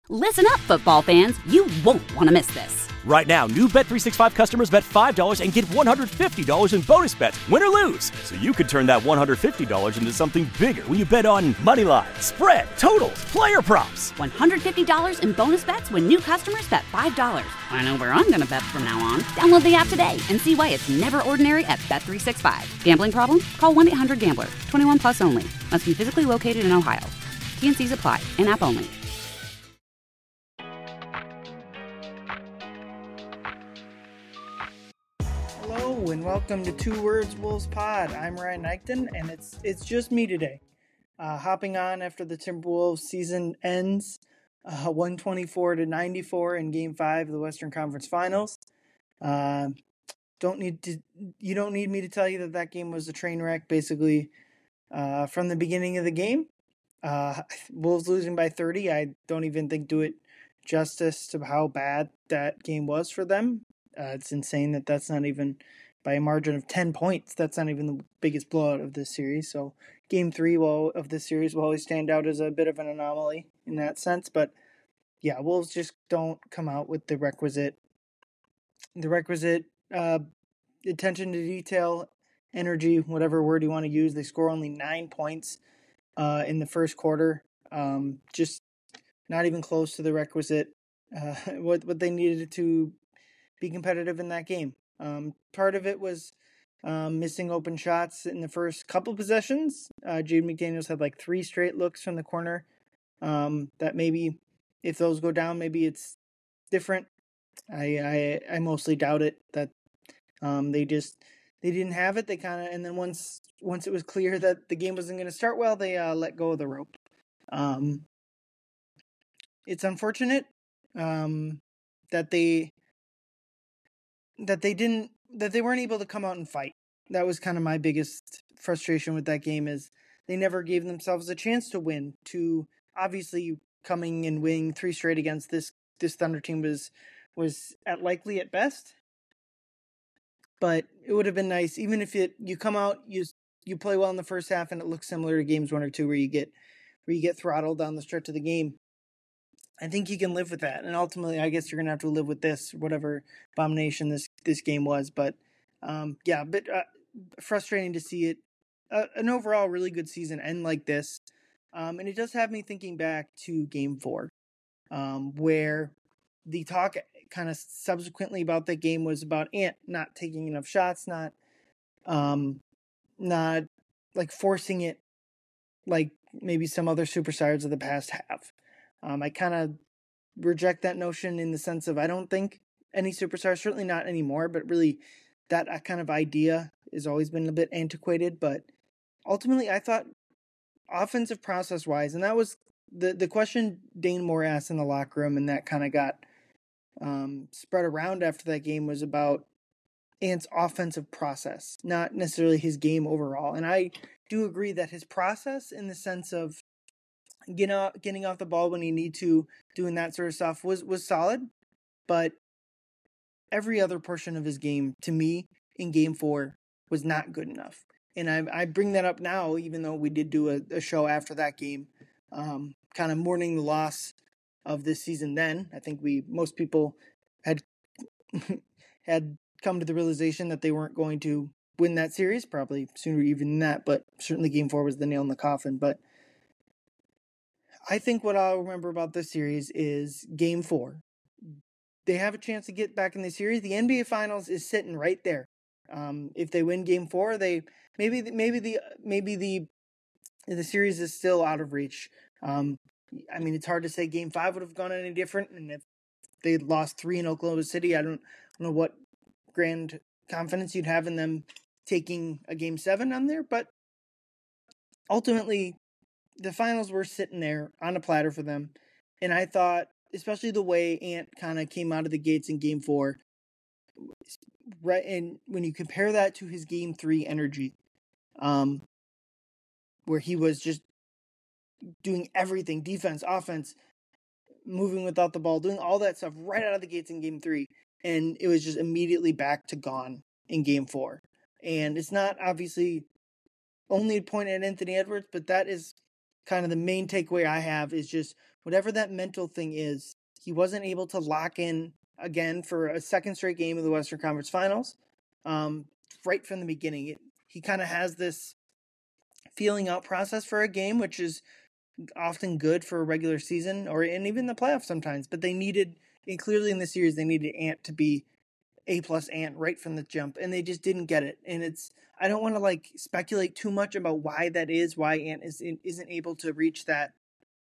Listen up, football fans. You won't want to miss this. Right now, new Bet365 customers bet $5 and get $150 in bonus bets, win or lose. So you could turn that $150 into something bigger when you bet on moneyline, spread, totals, player props. $150 in bonus bets when new customers bet $5. I know where I'm going to bet from now on. Download the app today and see why it's never ordinary at Bet365. Gambling problem? Call 1-800-GAMBLER. 21 plus only. Must be physically located in Ohio. T&Cs apply. In-app only. Hello and welcome to Two Words Wolves Pod. I'm Ryan Eichten, and it's just me today. Hopping on after the Timberwolves season ends, 124-94 in Game 5 of the Western Conference Finals. You don't need me to tell you that game was a train wreck, basically, from the beginning of the game. Wolves losing by 30. I don't even think do it justice to how bad that game was for them. It's insane that that's not even by a margin of 10 points. That's not even the biggest blowout of this series. So Game 3 of this series will always stand out as a bit of an anomaly in that sense. But yeah, Wolves just don't come out with the requisite attention to detail, energy, whatever word you want to use. They score only 9 points in the first quarter. Just not even close to the requisite what they needed to be competitive in that game. Part of it was missing open shots in the first couple possessions. Jaden McDaniels had like 3 straight looks from the corner. That maybe if those go down, maybe it's different. I mostly doubt it that they didn't have it. They kind of, and then once it was clear that the game wasn't going to start well, they let go of the rope. It's unfortunate that they weren't able to come out and fight. That was kind of my biggest frustration with that game, is they never gave themselves a chance to win. To obviously coming and winning 3 straight against this Thunder team was likely at best. But it would have been nice, even if you come out, you play well in the first half and it looks similar to games 1 or 2 where you get throttled down the stretch of the game. I think you can live with that, and ultimately, I guess you're gonna have to live with this, whatever abomination this game was. But a bit frustrating to see it. An overall really good season end like this, and it does have me thinking back to Game 4, where the talk kind of subsequently about that game was about Ant not taking enough shots, not like forcing it like maybe some other superstars of the past have. I kind of reject that notion in the sense of I don't think any superstar, certainly not anymore, but really that kind of idea has always been a bit antiquated. But ultimately, I thought offensive process-wise, and that was the question Dane Moore asked in the locker room, and that kind of got spread around after that game, was about Ant's offensive process, not necessarily his game overall. And I do agree that his process, in the sense of getting off the ball when you need to, doing that sort of stuff, was solid, but every other portion of his game, to me, in Game 4, was not good enough. And I bring that up now, even though we did do a show after that game, kind of mourning the loss of this season then. I think most people had come to the realization that they weren't going to win that series, probably sooner even than that, but certainly Game 4 was the nail in the coffin. But I think what I'll remember about this series is Game 4. They have a chance to get back in the series. The NBA Finals is sitting right there. If they win Game 4, they maybe the series is still out of reach. I mean, it's hard to say Game 5 would have gone any different, and if they lost 3 in Oklahoma City, I don't know what grand confidence you'd have in them taking a Game 7 on there. But ultimately, the finals were sitting there on a platter for them. And I thought, especially the way Ant kind of came out of the gates in Game 4, right? And when you compare that to his Game 3 energy, where he was just doing everything, defense, offense, moving without the ball, doing all that stuff right out of the gates in Game 3. And it was just immediately back to gone in Game 4. And it's not obviously only a point at Anthony Edwards, but that is kind of the main takeaway I have, is just whatever that mental thing is, he wasn't able to lock in again for a second straight game of the Western Conference Finals. Right from the beginning, he kind of has this feeling out process for a game, which is often good for a regular season and even the playoffs sometimes. But they needed, and clearly in the series, they needed Ant to be A+ Ant right from the jump, and they just didn't get it. And I don't want to speculate too much about why that is, why Ant isn't able to reach that,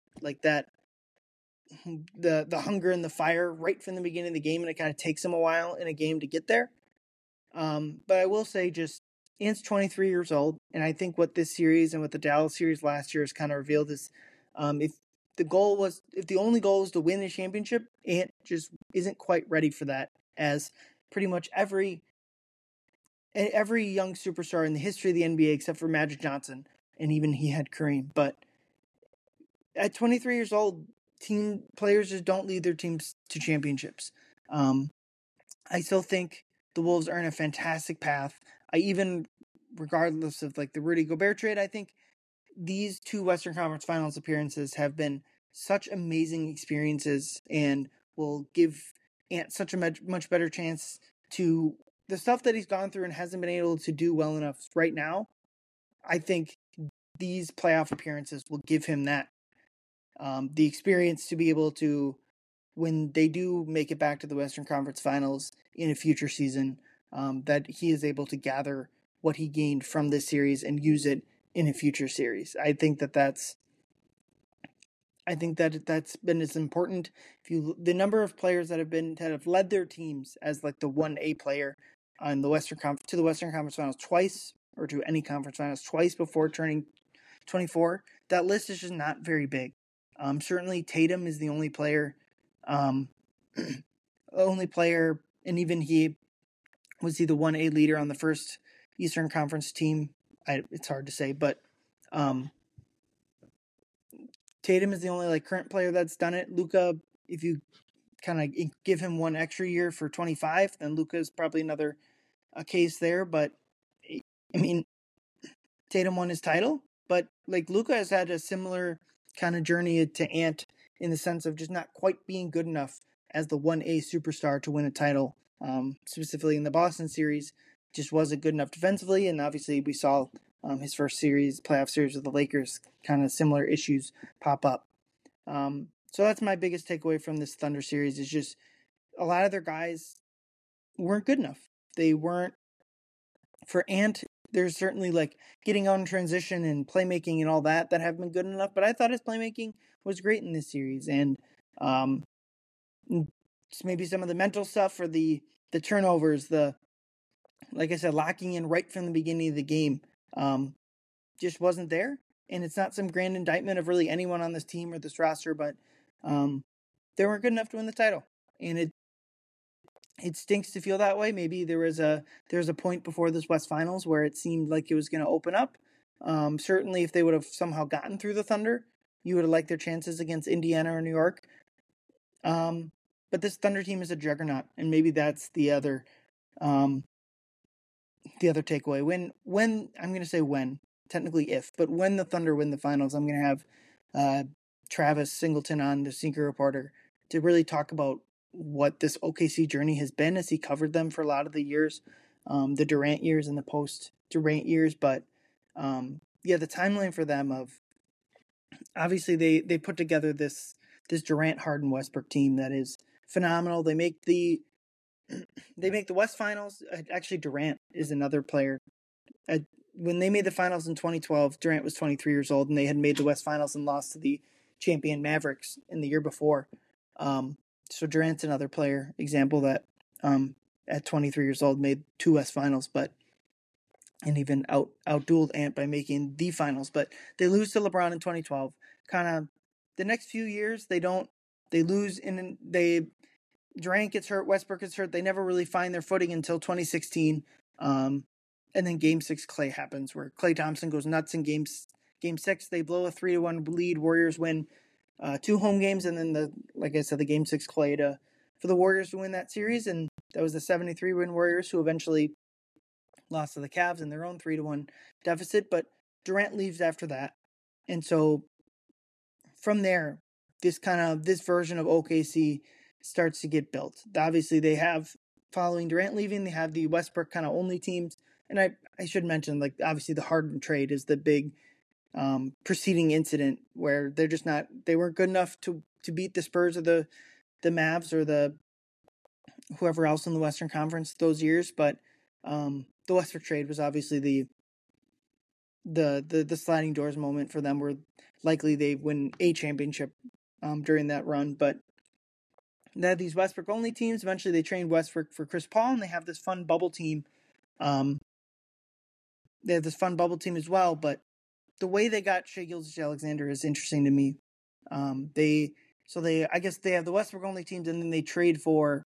the hunger and the fire right from the beginning of the game, and it kind of takes him a while in a game to get there. But I will say, just Ant's 23 years old, and I think what this series and what the Dallas series last year has kind of revealed is, if the only goal was to win the championship, Ant just isn't quite ready for that, as pretty much every young superstar in the history of the NBA, except for Magic Johnson, and even he had Kareem. But at 23 years old, team players just don't lead their teams to championships. I still think the Wolves are in a fantastic path. Regardless of the Rudy Gobert trade, I think these two Western Conference Finals appearances have been such amazing experiences and will give Ant such a much better chance to the stuff that he's gone through and hasn't been able to do well enough right now. I think these playoff appearances will give him that, the experience to be able to, when they do make it back to the Western Conference Finals in a future season, that he is able to gather what he gained from this series and use it in a future series. I think that that's been as important. The number of players that have led their teams as the 1A player on the Western Conference Finals twice, or to any conference finals twice before turning 24, that list is just not very big. Certainly Tatum is the only player, and even was he the 1A leader on the first Eastern Conference team? It's hard to say, but Tatum is the only like current player that's done it. Luka, if you kind of give him one extra year for 25, then Luka is probably another case there. But I mean, Tatum won his title, but like Luka has had a similar kind of journey to Ant in the sense of just not quite being good enough as the 1A superstar to win a title. Specifically in the Boston series, just wasn't good enough defensively, and obviously we saw his first playoff series with the Lakers, kind of similar issues pop up. So that's my biggest takeaway from this Thunder series, is just a lot of their guys weren't good enough. They weren't, for Ant, there's certainly like getting on transition and playmaking and all that have been good enough, but I thought his playmaking was great in this series, and maybe some of the mental stuff for the turnovers, like I said, locking in right from the beginning of the game, just wasn't there. And it's not some grand indictment of really anyone on this team or this roster, but they weren't good enough to win the title. And it stinks to feel that way. Maybe there was a point before this West Finals where it seemed like it was going to open up. Certainly, if they would have somehow gotten through the Thunder, you would have liked their chances against Indiana or New York. But this Thunder team is a juggernaut, and maybe that's the other takeaway. When I'm going to say when, technically if, but when the Thunder win the finals, I'm going to have Travis Singleton on, the Sneaker Reporter, to really talk about what this OKC journey has been as he covered them for a lot of the years, the Durant years and the post-Durant years. But the timeline for them of, obviously they put together this Durant, Harden, Westbrook team that is phenomenal. They make the West Finals. Actually, Durant is another player. When they made the finals in 2012, Durant was 23 years old, and they had made the West Finals and lost to the champion Mavericks in the year before. So Durant's another player example that at 23 years old made 2 West Finals, and even outdueled Ant by making the finals. But they lose to LeBron in 2012. Kind of the next few years, they lose, and Durant gets hurt, Westbrook gets hurt. They never really find their footing until 2016. And then Game 6 Klay happens, where Klay Thompson goes nuts in Game 6. They blow a 3-1 lead. Warriors win 2 home games, and then the Game 6 Klay for the Warriors to win that series. And that was the 73-win Warriors, who eventually lost to the Cavs in their own 3-1 deficit. But Durant leaves after that. And so from there, this version of OKC starts to get built. Obviously, they have, following Durant leaving, they have the Westbrook kind of only teams. And I should mention, like, obviously the Harden trade is the big preceding incident where they weren't good enough to beat the Spurs or the Mavs or the whoever else in the Western Conference those years. But the Westbrook trade was obviously the sliding doors moment for them, where likely they win a championship during that run. But they had these Westbrook only teams. Eventually they trained Westbrook for Chris Paul, and they have this fun bubble team. They have this fun bubble team as well, but the way they got Shai Gilgeous-Alexander is interesting to me. I guess they have the Westbrook only teams, and then they trade for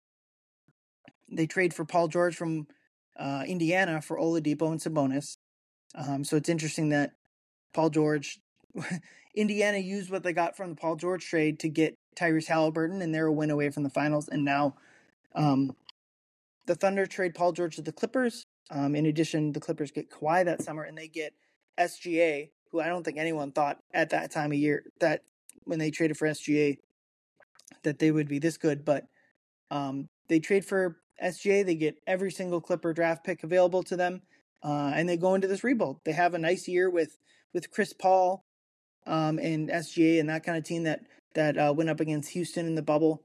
Paul George from Indiana for Oladipo and Sabonis. So it's interesting that Paul George, Indiana used what they got from the Paul George trade to get Tyrese Halliburton, and they're a win away from the finals. And now the Thunder trade Paul George to the Clippers. In addition, the Clippers get Kawhi that summer, and they get SGA, who I don't think anyone thought at that time of year, that when they traded for SGA, that they would be this good. But they trade for SGA, they get every single Clipper draft pick available to them, and they go into this rebuild. They have a nice year with Chris Paul and SGA and that kind of team that went up against Houston in the bubble.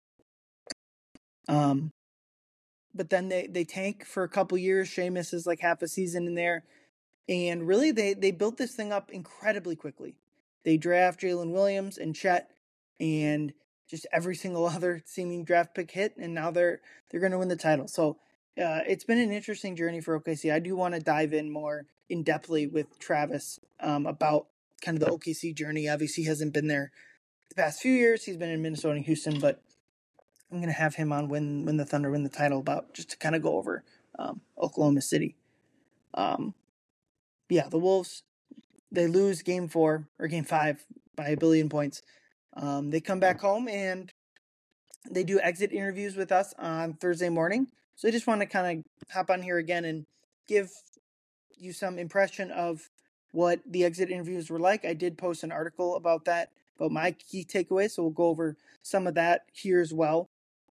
But then they tank for a couple years. Shai misses like half a season in there. And really, they built this thing up incredibly quickly. They draft Jalen Williams and Chet and just every single other seeming draft pick hit, and now they're going to win the title. So it's been an interesting journey for OKC. I do want to dive in more in-depthly with Travis about kind of the OKC journey. Obviously, he hasn't been there the past few years. He's been in Minnesota and Houston, but I'm going to have him on when the Thunder win the title, about just to kind of go over Oklahoma City. The Wolves, they lose game 4 or game 5 by 1 billion points. They come back home and they do exit interviews with us on Thursday morning. So I just want to kind of hop on here again and give you some impression of what the exit interviews were like. I did post an article about that, about my key takeaways, so we'll go over some of that here as well.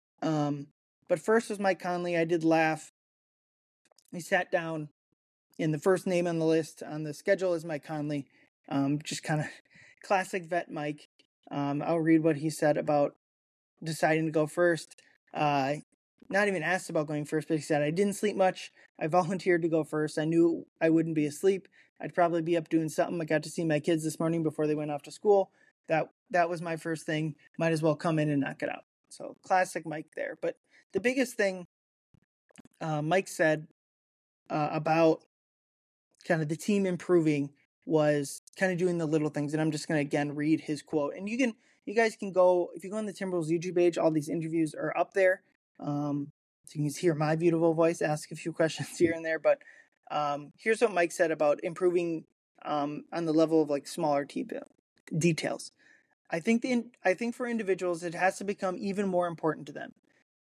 But first was Mike Conley. I did laugh. He sat down, and the first name on the list on the schedule is Mike Conley. Just kind of classic vet Mike. I'll read what he said about deciding to go first. Not even asked about going first, but he said, "I didn't sleep much. I volunteered to go first. I knew I wouldn't be asleep. I'd probably be up doing something. I got to see my kids this morning before they went off to school. That was my first thing. Might as well come in and knock it out." So classic Mike there. But the biggest thing Mike said about kind of the team improving was kind of doing the little things. And I'm just going to, again, read his quote. And you guys can go, if you go on the Timberwolves YouTube page, all these interviews are up there. So you can hear my beautiful voice, ask a few questions here and there. But here's what Mike said about improving on the level of like smaller details. I think for individuals, it has to become even more important to them.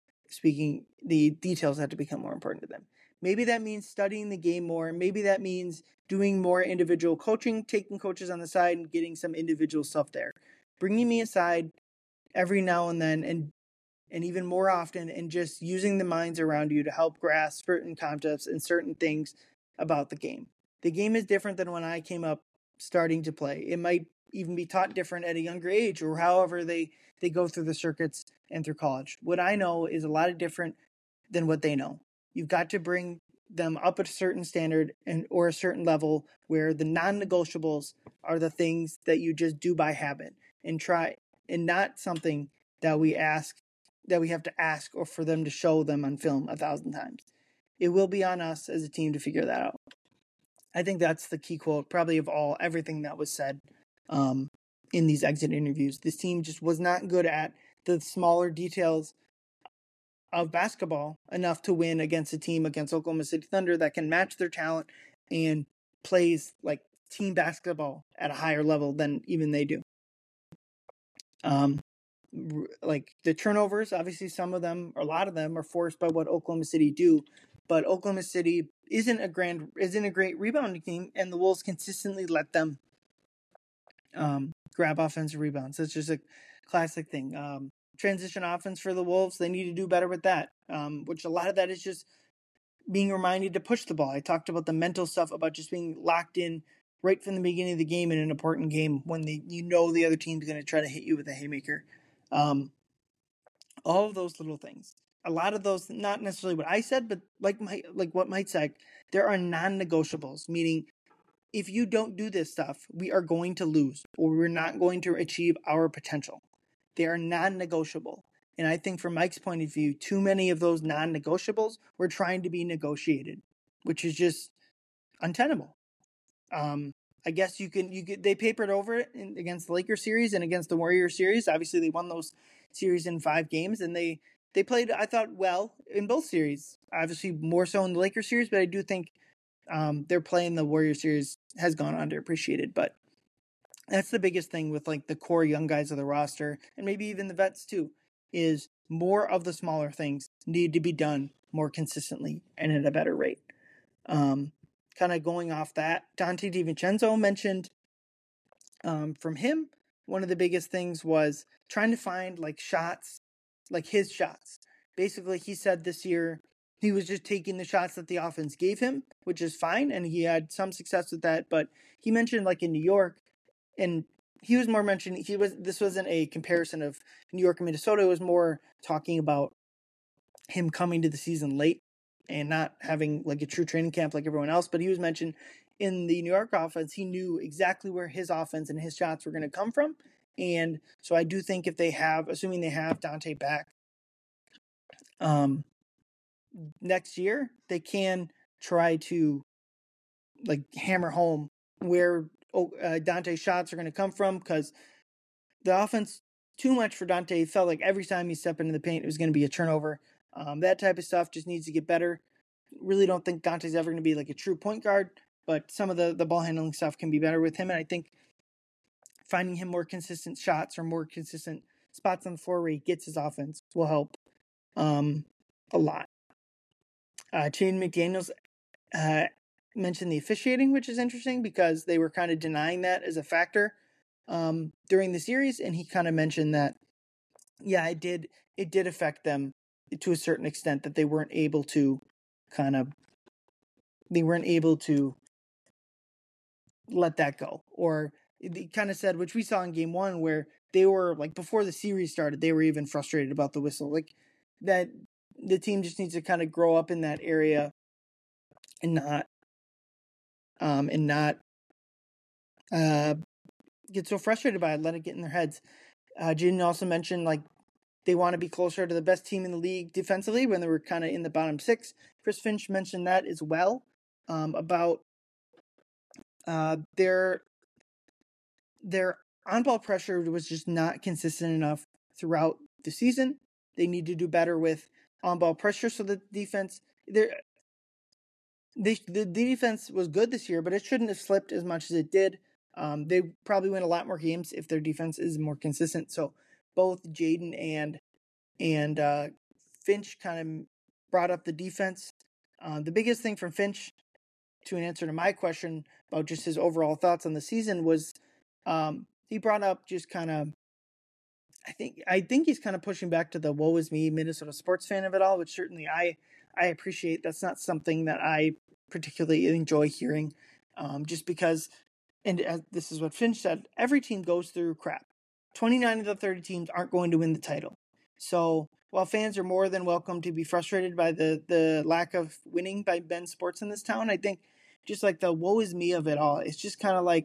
The details have to become more important to them. Maybe that means studying the game more. Maybe that means doing more individual coaching, taking coaches on the side and getting some individual stuff there. Bringing me aside every now and then and even more often, and just using the minds around you to help grasp certain concepts and certain things about the game. The game is different than when I came up starting to play. It might even be taught different at a younger age, or however they go through the circuits and through college. What I know is a lot different than what they know. You've got to bring them up at a certain standard or a certain level where the non-negotiables are the things that you just do by habit and not something that we have to ask or for them to show them on film 1,000 times. It will be on us as a team to figure that out. I think that's the key quote, probably of everything that was said in these exit interviews. This team just was not good at the smaller details of basketball enough to win against Oklahoma City Thunder that can match their talent and plays like team basketball at a higher level than even they do. Like the turnovers, obviously some of them, or a lot of them, are forced by what Oklahoma City do, but Oklahoma City isn't a great rebounding team, and the Wolves consistently let them grab offensive rebounds. It's just classic thing. Transition offense for the Wolves, they need to do better with that, which a lot of that is just being reminded to push the ball. I talked about the mental stuff about just being locked in right from the beginning of the game in an important game when the other team's going to try to hit you with a haymaker. All of those little things. A lot of those, not necessarily what I said, but like what Mike said, there are non-negotiables, meaning if you don't do this stuff, we are going to lose or we're not going to achieve our potential. They are non-negotiable. And I think from Mike's point of view, too many of those non-negotiables were trying to be negotiated, which is just untenable. I guess they papered over it against the Lakers series and against the Warriors series. Obviously, they won those series in 5 games, and they played, I thought, well in both series. Obviously, more so in the Lakers series, but I do think their play in the Warriors series has gone underappreciated. But that's the biggest thing with like the core young guys of the roster, and maybe even the vets too, is more of the smaller things need to be done more consistently and at a better rate. Kind of going off that, Dante DiVincenzo mentioned from him, one of the biggest things was trying to find like shots, like his shots. Basically, he said this year he was just taking the shots that the offense gave him, which is fine, and he had some success with that. But he mentioned like in New York, and he was more mentioning this wasn't a comparison of New York and Minnesota. It was more talking about him coming to the season late and not having like a true training camp like everyone else. But he was mentioned in the New York offense, he knew exactly where his offense and his shots were going to come from. And so I do think if assuming they have Dante back next year, they can try to like hammer home where Dante's shots are going to come from, because the offense, too much for Dante, felt like every time he stepped into the paint, it was going to be a turnover. That type of stuff just needs to get better. Really don't think Dante's ever going to be like a true point guard, but some of the ball handling stuff can be better with him. And I think finding him more consistent shots or more consistent spots on the floor where he gets his offense will help a lot. Jaden McDaniels mentioned the officiating, which is interesting because they were kind of denying that as a factor during the series, and he kind of mentioned that, yeah, it did affect them to a certain extent, that they weren't able to let that go. Or they kind of said, which we saw in game 1, where they were like, before the series started, they were even frustrated about the whistle. Like that, the team just needs to kind of grow up in that area and not get so frustrated by it, let it get in their heads. Jaden also mentioned like they want to be closer to the best team in the league defensively when they were kind of in the bottom 6. Chris Finch mentioned that as well, about their on-ball pressure was just not consistent enough throughout the season. They need to do better with on-ball pressure so the defense, the defense was good this year, but it shouldn't have slipped as much as it did. They probably win a lot more games if their defense is more consistent. So both Jaden and Finch kind of brought up the defense. The biggest thing from Finch, to an answer to my question about just his overall thoughts on the season, was he brought up just kind of, I think he's kind of pushing back to the woe is me Minnesota sports fan of it all, which certainly I appreciate. That's not something that I particularly enjoy hearing, just because, and as this is what Finch said, every team goes through crap. 29 of the 30 teams aren't going to win the title. So while fans are more than welcome to be frustrated by the lack of winning by Ben sports in this town, I think just like the woe is me of it all, it's just kind of like,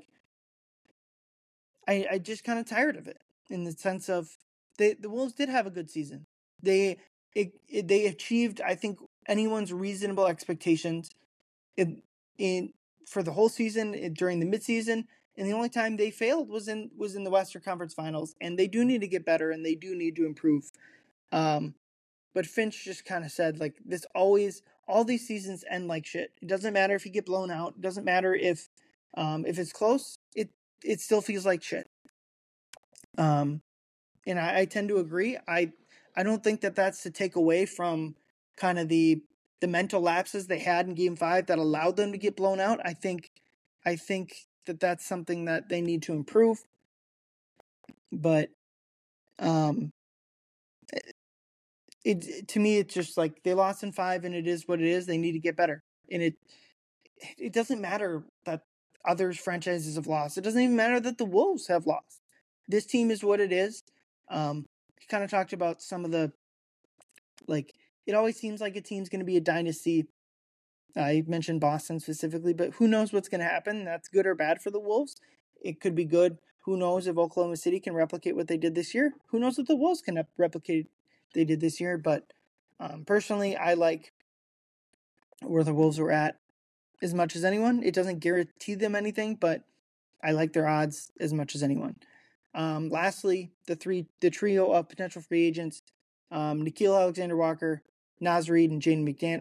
I just kind of tired of it, in the sense of the Wolves did have a good season. They achieved, I think, anyone's reasonable expectations for the whole season during the midseason, and the only time they failed was in the Western Conference Finals, and they do need to get better and they do need to improve. But Finch just kind of said, like, all these seasons end like shit. It doesn't matter if you get blown out. It doesn't matter if it's close. It still feels like shit. And I tend to agree. I don't think that that's to take away from kind of the mental lapses they had in Game 5 that allowed them to get blown out. I think that that's something that they need to improve. But To me, it's just like they lost in 5, and it is what it is. They need to get better, and it doesn't matter that other franchises have lost. It doesn't even matter that the Wolves have lost. This team is what it is. He kind of talked about some of the, like, it always seems like a team's going to be a dynasty. I mentioned Boston specifically, but who knows what's going to happen? That's good or bad for the Wolves. It could be good. Who knows if Oklahoma City can replicate what they did this year? Who knows if the Wolves can replicate what they did this year? But personally, I like where the Wolves are at as much as anyone. It doesn't guarantee them anything, but I like their odds as much as anyone. Lastly, the trio of potential free agents, Nickeil Alexander-Walker, Naz Reid, and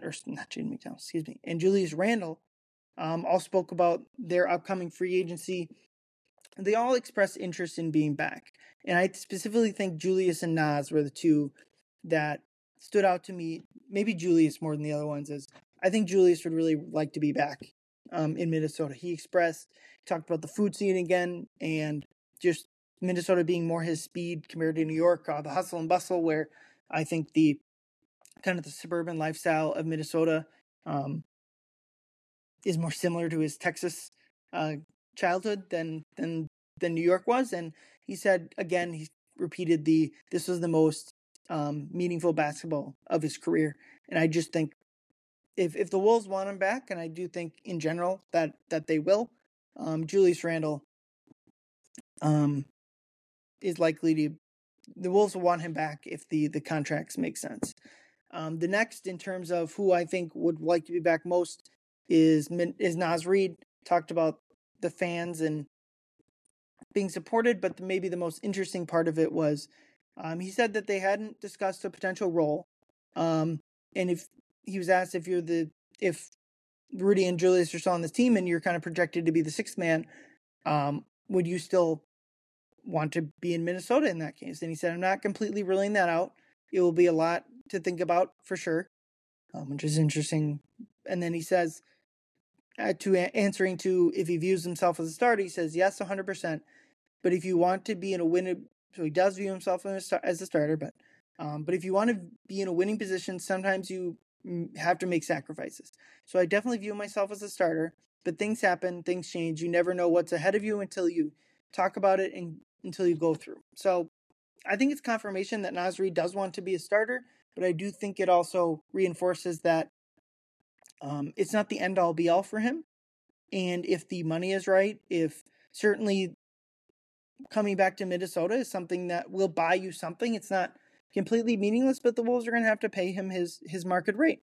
and Julius Randle, all spoke about their upcoming free agency. They all expressed interest in being back. And I specifically think Julius and Naz were the two that stood out to me. Maybe Julius more than the other ones. Is I think Julius would really like to be back in Minnesota. He talked about the food scene again, and just Minnesota being more his speed compared to New York, the hustle and bustle, where I think the kind of the suburban lifestyle of Minnesota is more similar to his Texas childhood than New York was. And he said, again, he repeated this was the most meaningful basketball of his career. And I just think if the Wolves want him back, and I do think in general that they will, Julius Randle is likely the Wolves will want him back if the contracts make sense. The next, in terms of who I think would like to be back most, is Naz Reid. Talked about the fans and being supported, but maybe the most interesting part of it was he said that they hadn't discussed a potential role. And if he was asked if Rudy and Julius are still on this team and you're kind of projected to be the sixth man, would you still want to be in Minnesota in that case? And he said, I'm not completely ruling that out. It will be a lot to think about for sure, which is interesting. And then he says, answering to if he views himself as a starter, he says, yes, 100%. But if you want to be in a winning, so he does view himself as a starter, but if you want to be in a winning position, sometimes you have to make sacrifices. So I definitely view myself as a starter, but things happen, things change. You never know what's ahead of you until you talk about it and until you go through. So I think it's confirmation that Naz Reid does want to be a starter, but I do think it also reinforces that it's not the end all be all for him. And if the money is right, if certainly coming back to Minnesota is something that will buy you something, it's not completely meaningless, but the Wolves are going to have to pay him his market rate,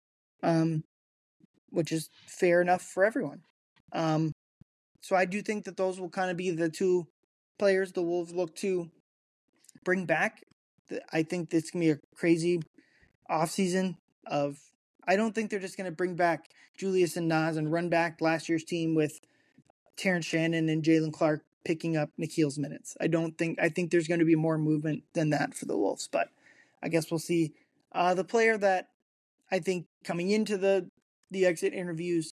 which is fair enough for everyone. So I do think that those will kind of be the two players the Wolves look to bring back. I think this can be a crazy offseason I don't think they're just going to bring back Julius and Naz and run back last year's team with Terrence Shannon and Jalen Clark picking up Nickeil's minutes. I think there's going to be more movement than that for the Wolves, but I guess we'll see. The player that I think coming into the exit interviews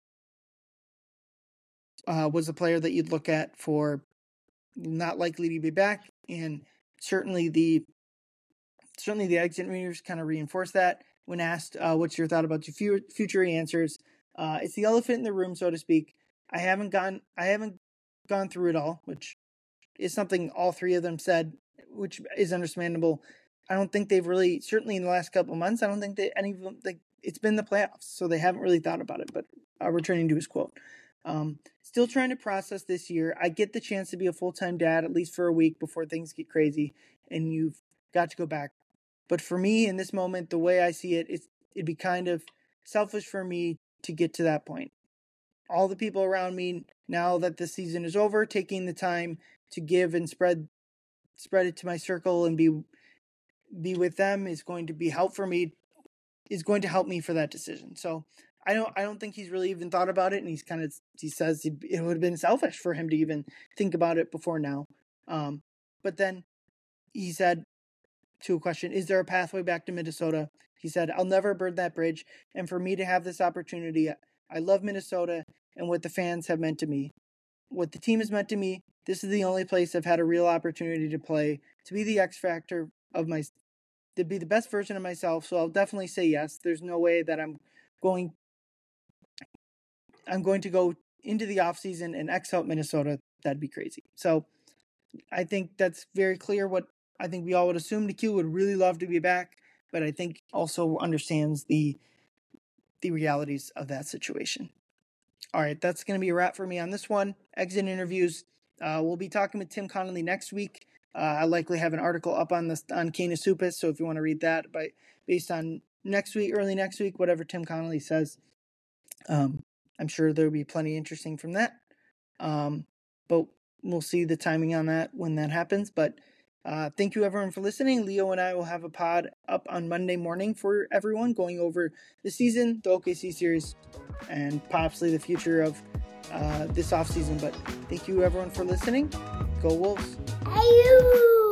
was a player that you'd look at for not likely to be back, and certainly the exit interviews kind of reinforce that. When asked, what's your thought about your future, he answers, it's the elephant in the room, so to speak. I haven't gone through it all, which is something all three of them said, which is understandable. I don't think they've really, certainly in the last couple of months, I don't think that any of them, it's been the playoffs, so they haven't really thought about it. But returning to his quote, still trying to process this year. I get the chance to be a full-time dad at least for a week before things get crazy, and you've got to go back. But for me, in this moment, the way I see it, it'd be kind of selfish for me to get to that point. All the people around me, now that the season is over, taking the time to give and spread it to my circle and be with them is going to be help for me. Is going to help me for that decision. So I don't think he's really even thought about it, and he says it would have been selfish for him to even think about it before now. But then he said, to a question, is there a pathway back to Minnesota? He said, I'll never burn that bridge. And for me to have this opportunity, I love Minnesota and what the fans have meant to me. What the team has meant to me, this is the only place I've had a real opportunity to play to be the X factor to be the best version of myself. So I'll definitely say yes. There's no way that I'm going to go into the offseason and X out Minnesota. That'd be crazy. So I think that's very clear what I think we all would assume. Nikhil would really love to be back, but I think also understands the realities of that situation. All right, that's going to be a wrap for me on this one. Exit interviews. We'll be talking with Tim Connolly next week. I'll likely have an article up on Kane Asupis, so if you want to read that, based on next week, early next week, whatever Tim Connolly says, I'm sure there'll be plenty interesting from that. But we'll see the timing on that when that happens. But thank you everyone for listening. Leo and I will have a pod up on Monday morning for everyone, going over the season, the OKC series, and possibly the future of this offseason. But thank you everyone for listening. Go Wolves. Hey you!